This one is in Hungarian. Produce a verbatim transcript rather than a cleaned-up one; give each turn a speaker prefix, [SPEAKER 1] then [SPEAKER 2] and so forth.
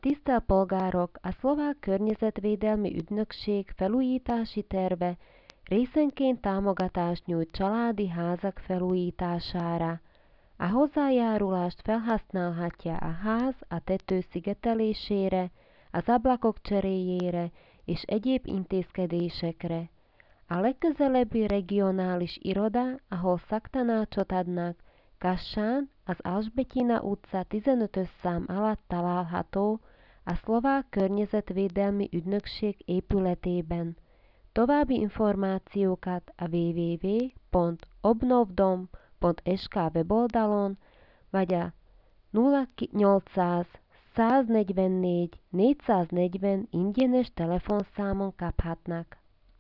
[SPEAKER 1] Tisztelt polgárok, a Szlovák Környezetvédelmi Ügynökség felújítási terve részenként támogatást nyújt családi házak felújítására. A hozzájárulást felhasználhatja a ház a tető szigetelésére, az ablakok cseréjére és egyéb intézkedésekre. A legközelebbi regionális iroda, ahol szaktanácsot adnak, Kassán, az Alžbetina utca tizenötös szám alatt található, a Szlovák Környezetvédelmi Ügynökség épületében. További információkat a double-u double-u double-u pont obnovdom pont es ká weboldalon vagy a nulla nyolcszáz száznegyvennégy négyszáznegyven ingyenes telefonszámon kaphatnak.